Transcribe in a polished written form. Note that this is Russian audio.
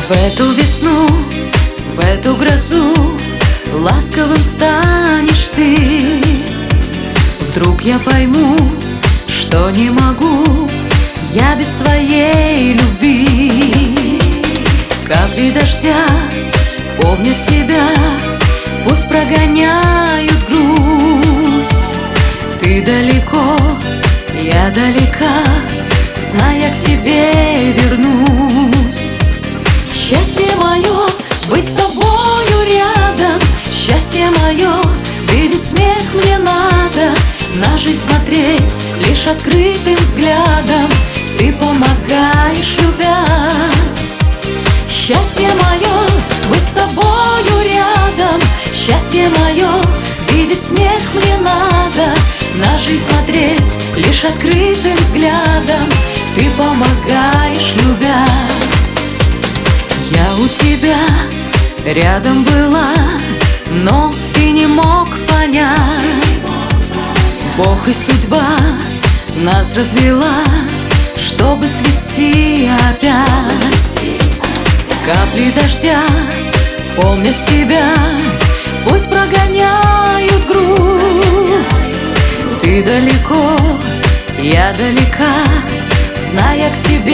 В эту весну, в эту грозу ласковым станешь ты. Вдруг я пойму, что не могу я без твоей любви. Капли дождя помнят тебя, пусть прогоняют грусть. Ты далеко, я далека, зная, к тебе вернусь. Счастье мое быть с тобою рядом, счастье мое видеть смех мне надо, на жизнь смотреть лишь открытым взглядом. Ты помогаешь, любя. Счастье мое быть с тобою рядом, счастье мое видеть смех мне надо, на жизнь смотреть лишь открытым взглядом. Ты помогаешь, любя. Я у тебя рядом была, но ты не мог понять. Бог и судьба нас развела, чтобы свести опять. Капли дождя помнят тебя, пусть прогоняют грусть. Ты далеко, я далека, зная, к тебе